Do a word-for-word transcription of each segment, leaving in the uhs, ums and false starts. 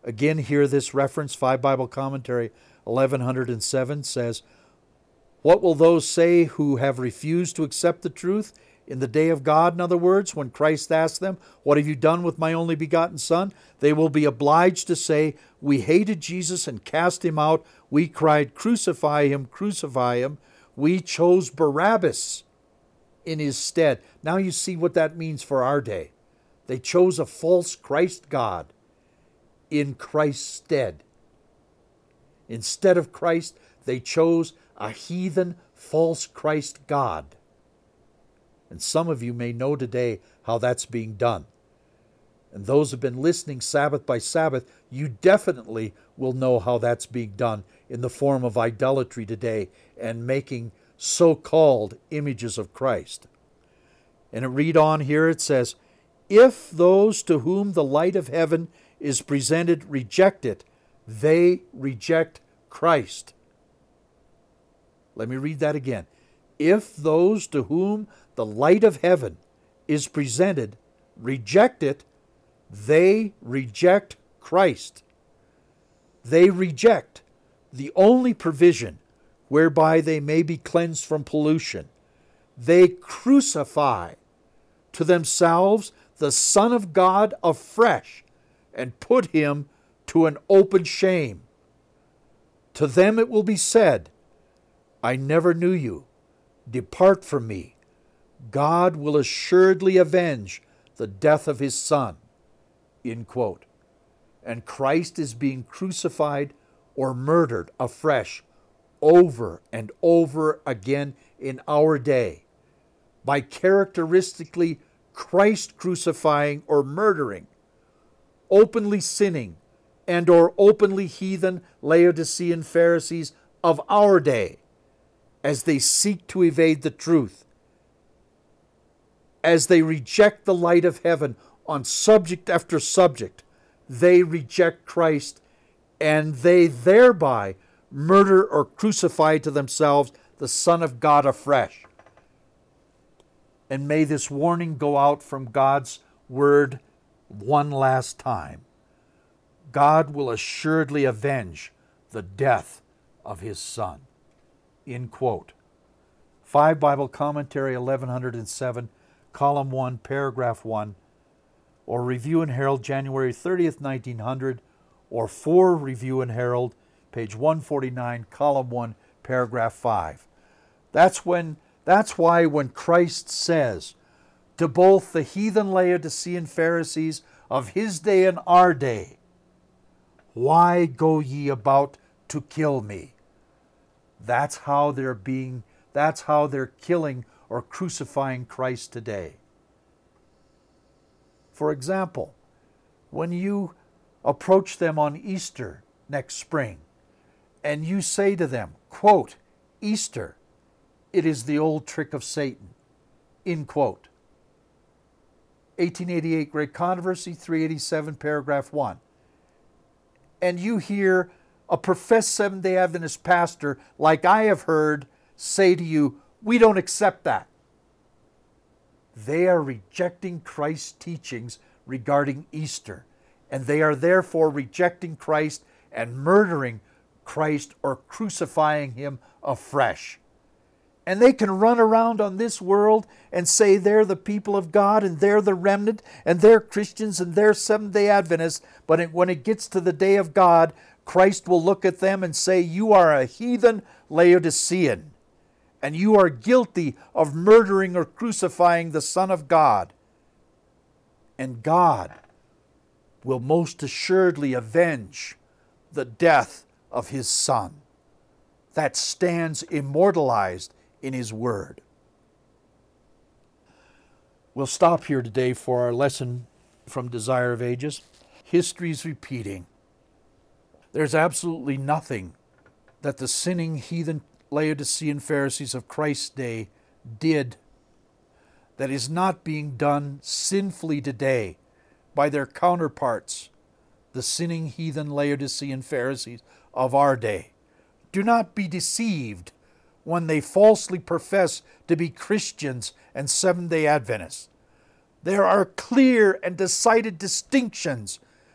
Again, here this reference, Five Bible Commentary eleven oh seven says, what will those say who have refused to accept the truth in the day of God? In other words, when Christ asks them, what have you done with my only begotten Son? They will be obliged to say, we hated Jesus and cast him out. We cried, crucify him, crucify him. We chose Barabbas in his stead. Now you see what that means for our day. They chose a false Christ God in Christ's stead. Instead of Christ, they chose a heathen false Christ God. And some of you may know today how that's being done. And those who have been listening Sabbath by Sabbath, you definitely will know how that's being done in the form of idolatry today and making so-called images of Christ. And it read on here, it says, if those to whom the light of heaven is presented reject it, they reject Christ. Let me read that again. If those to whom the light of heaven is presented reject it, they reject Christ. They reject the only provision whereby they may be cleansed from pollution. They crucify to themselves the Son of God afresh and put him to an open shame. To them it will be said, I never knew you. Depart from me. God will assuredly avenge the death of his Son. End quote. And Christ is being crucified or murdered afresh over and over again in our day by characteristically Christ crucifying or murdering, openly sinning, and or openly heathen Laodicean Pharisees of our day as they seek to evade the truth, as they reject the light of heaven on subject after subject. They reject Christ, and they thereby murder or crucify to themselves the Son of God afresh. And may this warning go out from God's word one last time. God will assuredly avenge the death of his Son. End quote. Five Bible Commentary eleven oh seven, Column one, Paragraph one, or Review and Herald, January thirtieth, nineteen hundred, or four Review and Herald, page one forty-nine, Column one, Paragraph five. That's when that's why when Christ says to both the heathen Laodicean Pharisees of his day and our day, why go ye about to kill me? That's how they're being, that's how they're killing or crucifying Christ today. For example, when you approach them on Easter next spring, and you say to them, quote, Easter, it is the old trick of Satan, end quote. eighteen eighty-eight Great Controversy, three eighty-seven, paragraph one. And you hear a professed Seventh-day Adventist pastor, like I have heard, say to you, we don't accept that. They are rejecting Christ's teachings regarding Easter, and they are therefore rejecting Christ and murdering Christ or crucifying him afresh. And they can run around on this world and say they're the people of God and they're the remnant and they're Christians and they're Seventh-day Adventists, but it, when it gets to the day of God, Christ will look at them and say, you are a heathen Laodicean, and you are guilty of murdering or crucifying the Son of God. And God will most assuredly avenge the death of his Son. That stands immortalized in his word. We'll stop here today for our lesson from Desire of Ages. History's repeating. There's absolutely nothing that the sinning heathen Laodicean Pharisees of Christ's day did that is not being done sinfully today by their counterparts, the sinning heathen Laodicean Pharisees of our day. Do not be deceived when they falsely profess to be Christians and Seventh-day Adventists. There are clear and decided distinctions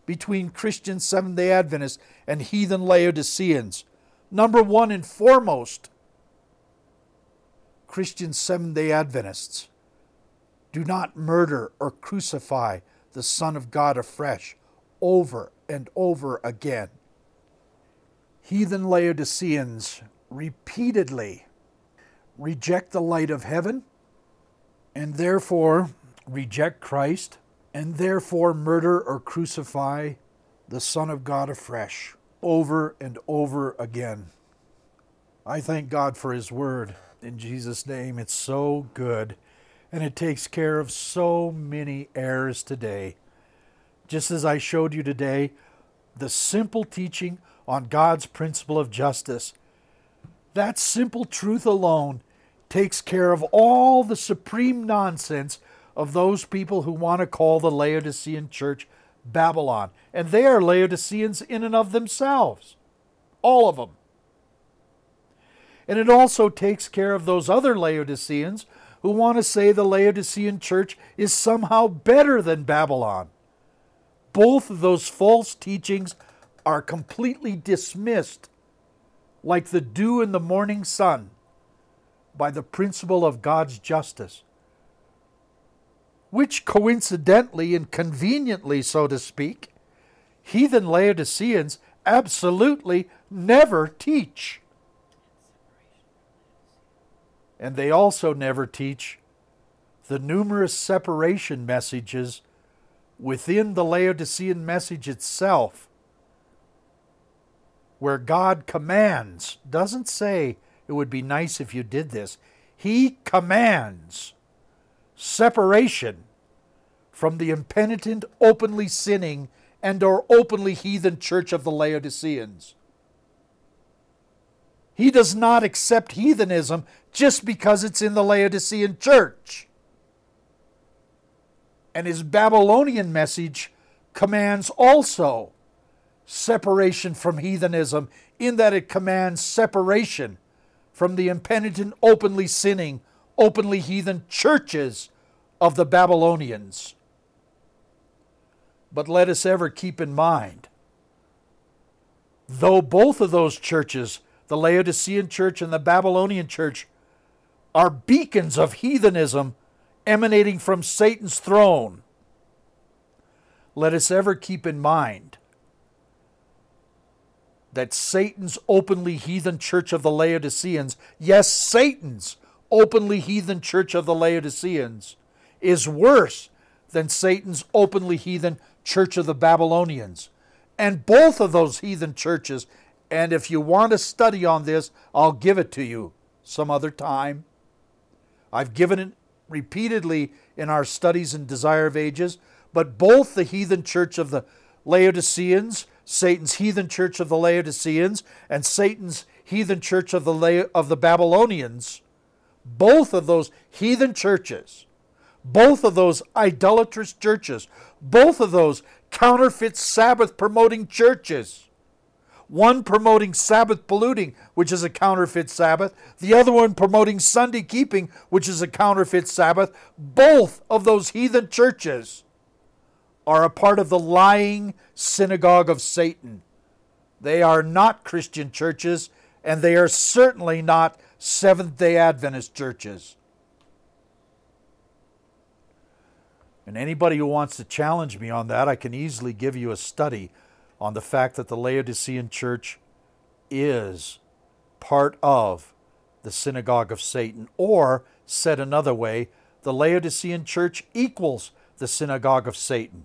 between Christian Seventh-day Adventists and heathen Laodiceans. Number one and foremost, Christian Seventh-day Adventists do not murder or crucify the Son of God afresh over and over again. Heathen Laodiceans repeatedly reject the light of heaven and therefore reject Christ and therefore murder or crucify the Son of God afresh over and over again. I thank God for His Word. In Jesus' name, it's so good, and it takes care of so many errors today. Just as I showed you today, the simple teaching on God's principle of justice. That simple truth alone takes care of all the supreme nonsense of those people who want to call the Laodicean church Babylon. And they are Laodiceans in and of themselves. All of them. And it also takes care of those other Laodiceans who want to say the Laodicean church is somehow better than Babylon. Both of those false teachings are completely dismissed, like the dew in the morning sun, by the principle of God's justice, which coincidentally and conveniently, so to speak, heathen Laodiceans absolutely never teach. And they also never teach the numerous separation messages within the Laodicean message itself, where God commands, doesn't say it would be nice if you did this. He commands separation from the impenitent, openly sinning, and or openly heathen church of the Laodiceans. He does not accept heathenism just because it's in the Laodicean church. And his Babylonian message commands also separation from heathenism, in that it commands separation from the impenitent, openly sinning, openly heathen churches of the Babylonians. But let us ever keep in mind, though both of those churches, the Laodicean church and the Babylonian church, are beacons of heathenism emanating from Satan's throne, let us ever keep in mind that Satan's openly heathen church of the Laodiceans, yes, Satan's openly heathen church of the Laodiceans, is worse than Satan's openly heathen church of the Babylonians. And both of those heathen churches, and if you want to study on this, I'll give it to you some other time. I've given it repeatedly in our studies in Desire of Ages, but both the heathen church of the Laodiceans, Satan's heathen church of the Laodiceans, and Satan's heathen church of the La- of the Babylonians, both of those heathen churches, both of those idolatrous churches, both of those counterfeit Sabbath promoting churches, one promoting Sabbath polluting, which is a counterfeit Sabbath, the other one promoting Sunday keeping, which is a counterfeit Sabbath, both of those heathen churches are a part of the lying synagogue of Satan. They are not Christian churches, and they are certainly not Seventh-day Adventist churches. And anybody who wants to challenge me on that, I can easily give you a study on the fact that the Laodicean church is part of the synagogue of Satan. Or, said another way, the Laodicean church equals the synagogue of Satan.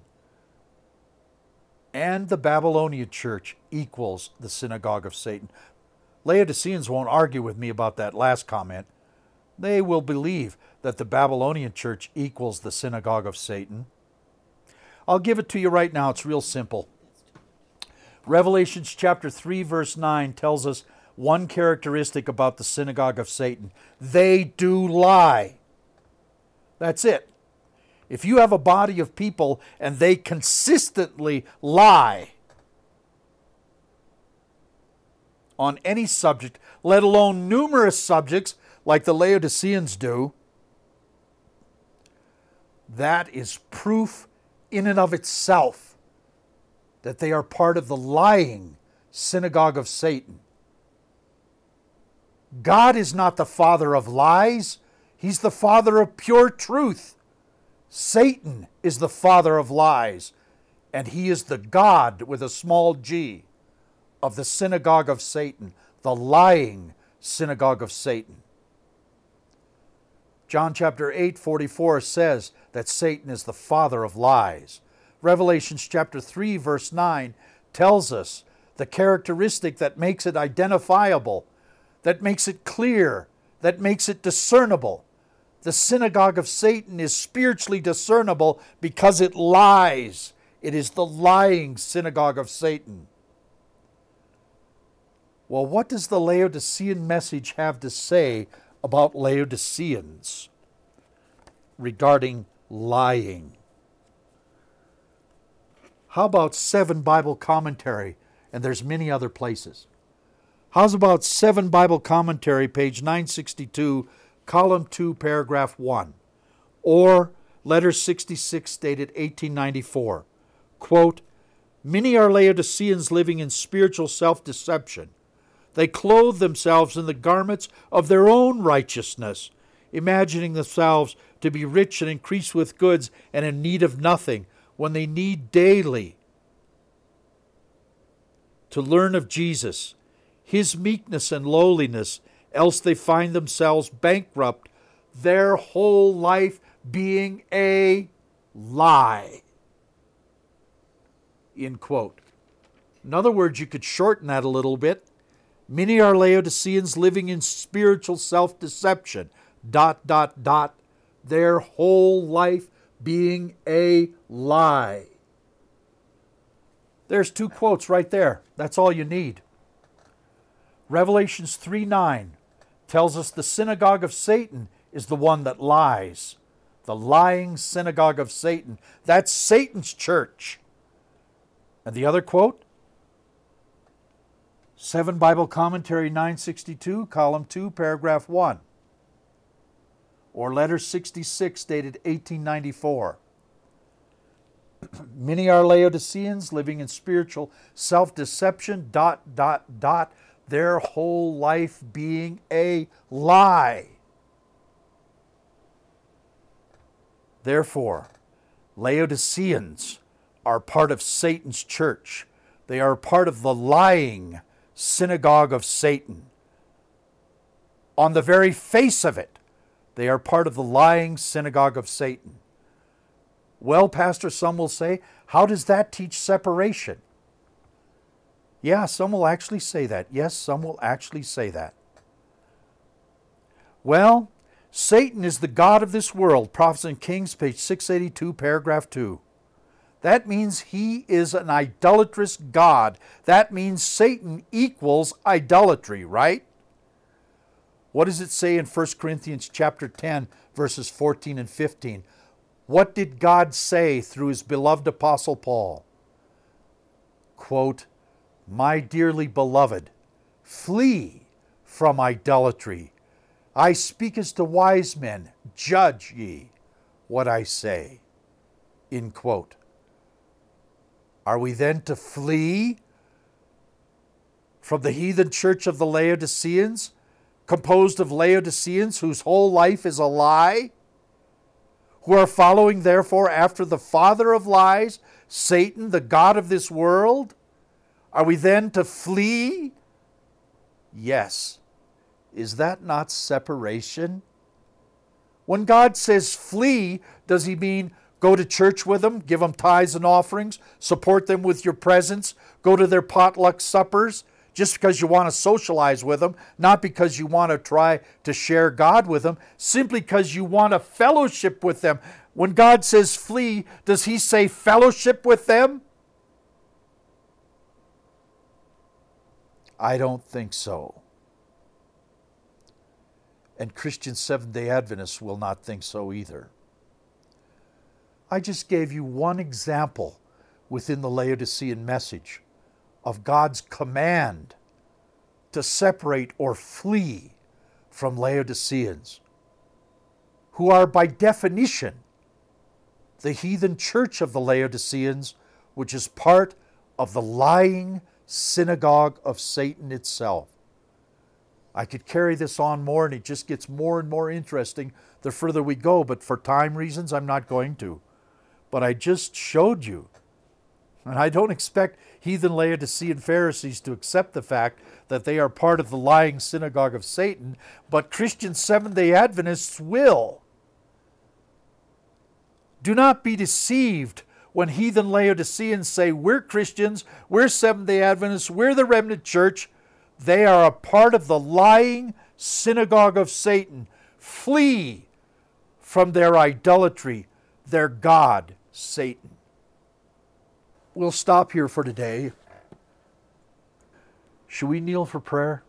And the Babylonian church equals the synagogue of Satan. Laodiceans won't argue with me about that last comment. They will believe that the Babylonian church equals the synagogue of Satan. I'll give it to you right now. It's real simple. Revelations chapter three, verse nine tells us one characteristic about the synagogue of Satan. They do lie. That's it. If you have a body of people and they consistently lie on any subject, let alone numerous subjects like the Laodiceans do, that is proof in and of itself that they are part of the lying synagogue of Satan. God is not the father of lies. He's the father of pure truth. Satan is the father of lies, and he is the God with a small g of the synagogue of Satan, the lying synagogue of Satan. John chapter eight, forty-four says that Satan is the father of lies. Revelation chapter three, verse nine tells us the characteristic that makes it identifiable, that makes it clear, that makes it discernible. The synagogue of Satan is spiritually discernible because it lies. It is the lying synagogue of Satan. Well, what does the Laodicean message have to say about Laodiceans regarding lying? How about Seven Bible Commentary? And there's many other places. How's about Seven Bible Commentary, page nine sixty-two, column two, paragraph one, or letter sixty-six, dated eighteen ninety-four. Quote, "Many are Laodiceans living in spiritual self-deception. They clothe themselves in the garments of their own righteousness, imagining themselves to be rich and increased with goods and in need of nothing, when they need daily to learn of Jesus, his meekness and lowliness, else they find themselves bankrupt, their whole life being a lie." End quote. In other words, you could shorten that a little bit. Many are Laodiceans living in spiritual self-deception, dot, dot, dot, their whole life being a lie. There's two quotes right there. That's all you need. Revelations three nine tells us the synagogue of Satan is the one that lies. The lying synagogue of Satan. That's Satan's church. And the other quote, Seven Bible Commentary nine sixty-two, column two, paragraph one, or letter sixty-six, dated eighteen ninety-four. Many are Laodiceans living in spiritual self-deception, dot, dot, dot, their whole life being a lie. Therefore, Laodiceans are part of Satan's church. They are part of the lying synagogue of Satan. On the very face of it, they are part of the lying synagogue of Satan. Well, Pastor, some will say, how does that teach separation? Yeah, some will actually say that. Yes, some will actually say that. Well, Satan is the god of this world. Prophets and Kings, page six eighty-two, paragraph two. That means he is an idolatrous god. That means Satan equals idolatry, right? What does it say in First Corinthians chapter ten, verses fourteen and fifteen? What did God say through his beloved apostle Paul? Quote, "My dearly beloved, flee from idolatry. I speak as to wise men. Judge ye what I say." End quote. Are we then to flee from the heathen church of the Laodiceans, composed of Laodiceans whose whole life is a lie, who are following therefore after the father of lies, Satan, the god of this world? Are we then to flee? Yes. Is that not separation? When God says flee, does he mean go to church with them, give them tithes and offerings, support them with your presence, go to their potluck suppers, just because you want to socialize with them, not because you want to try to share God with them, simply because you want to fellowship with them? When God says flee, does he say fellowship with them? I don't think so. And Christian Seventh-day Adventists will not think so either. I just gave you one example within the Laodicean message of God's command to separate or flee from Laodiceans, who are by definition the heathen church of the Laodiceans, which is part of the lying synagogue of Satan itself. I could carry this on more, and it just gets more and more interesting the further we go, but for time reasons, I'm not going to. But I just showed you. And I don't expect heathen Laodicean Pharisees to accept the fact that they are part of the lying synagogue of Satan, but Christian Seventh-day Adventists will. Do not be deceived when heathen Laodiceans say, we're Christians, we're Seventh-day Adventists, we're the remnant church. They are a part of the lying synagogue of Satan. Flee from their idolatry, their god, Satan. We'll stop here for today. Should we kneel for prayer?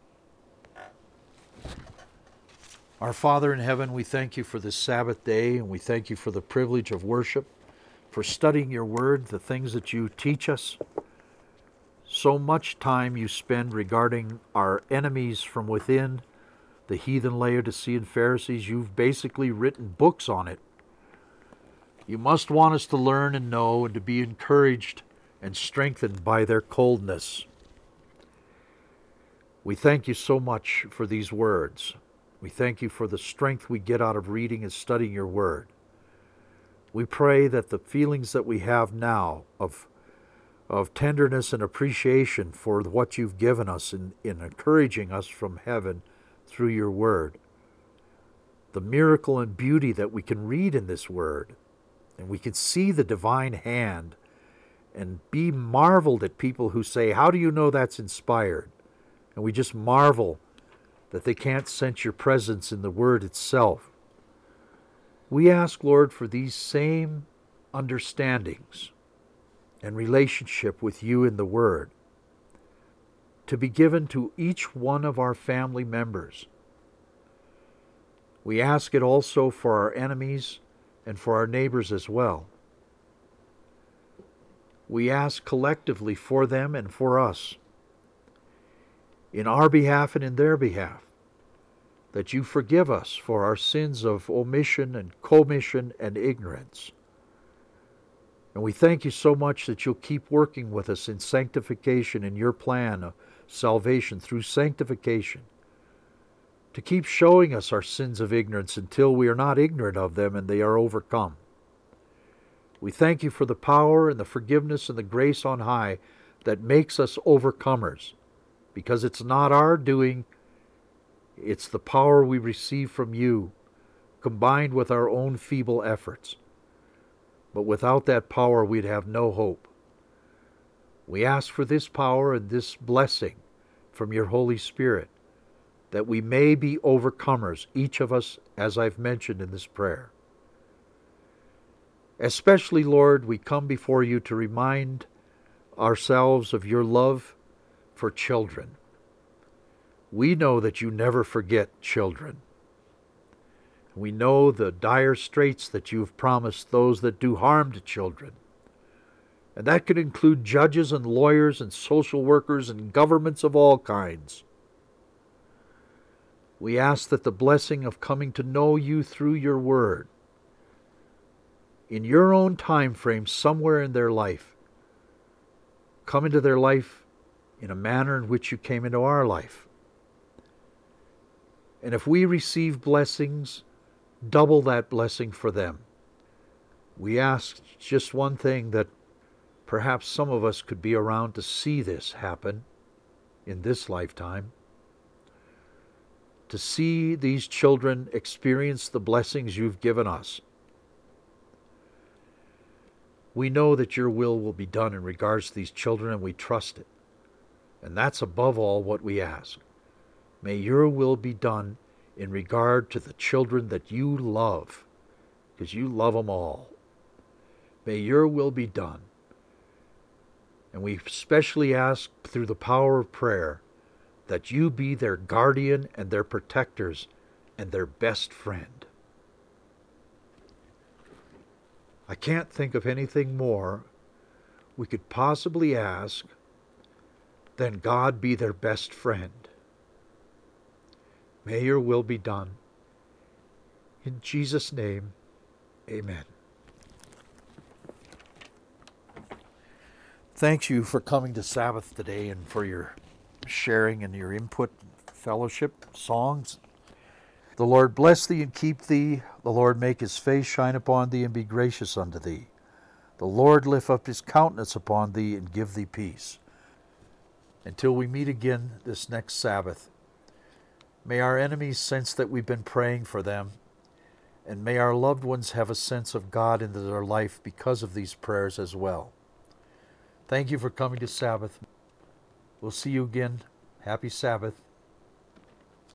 Our Father in heaven, we thank you for this Sabbath day, and we thank you for the privilege of worship, for studying your word, the things that you teach us. So much time you spend regarding our enemies from within, the heathen Laodicean Pharisees. You've basically written books on it. You must want us to learn and know and to be encouraged and strengthened by their coldness. We thank you so much for these words. We thank you for the strength we get out of reading and studying your word. We pray that the feelings that we have now of, of tenderness and appreciation for what you've given us in, in encouraging us from heaven through your word, the miracle and beauty that we can read in this word, and we can see the divine hand and be marveled at people who say, how do you know that's inspired? And we just marvel that they can't sense your presence in the word itself. We ask, Lord, for these same understandings and relationship with you in the word to be given to each one of our family members. We ask it also for our enemies and for our neighbors as well. We ask collectively for them and for us, in our behalf and in their behalf, that you forgive us for our sins of omission and commission and ignorance. And we thank you so much that you'll keep working with us in sanctification in your plan of salvation through sanctification, to keep showing us our sins of ignorance until we are not ignorant of them and they are overcome. We thank you for the power and the forgiveness and the grace on high that makes us overcomers, because it's not our doing, it's the power we receive from you, combined with our own feeble efforts. But without that power, we'd have no hope. We ask for this power and this blessing from your Holy Spirit, that we may be overcomers, each of us, as I've mentioned in this prayer. Especially, Lord, we come before you to remind ourselves of your love for children. We know that you never forget children. We know the dire straits that you have promised those that do harm to children. And that could include judges and lawyers and social workers and governments of all kinds. We ask that the blessing of coming to know you through your word, in your own time frame somewhere in their life, come into their life in a manner in which you came into our life. And if we receive blessings, double that blessing for them. We ask just one thing, that perhaps some of us could be around to see this happen in this lifetime, to see these children experience the blessings you've given us. We know that your will will be done in regards to these children, and we trust it. And that's above all what we ask. May your will be done in regard to the children that you love, because you love them all. May your will be done. And we especially ask through the power of prayer that you be their guardian and their protectors and their best friend. I can't think of anything more we could possibly ask than God be their best friend. May your will be done. In Jesus' name, amen. Thank you for coming to Sabbath today and for your sharing and your input, fellowship, songs. The Lord bless thee and keep thee. The Lord make his face shine upon thee and be gracious unto thee. The Lord lift up his countenance upon thee and give thee peace. Until we meet again this next Sabbath, may our enemies sense that we've been praying for them, and may our loved ones have a sense of God into their life because of these prayers as well. Thank you for coming to Sabbath. We'll see you again. Happy Sabbath.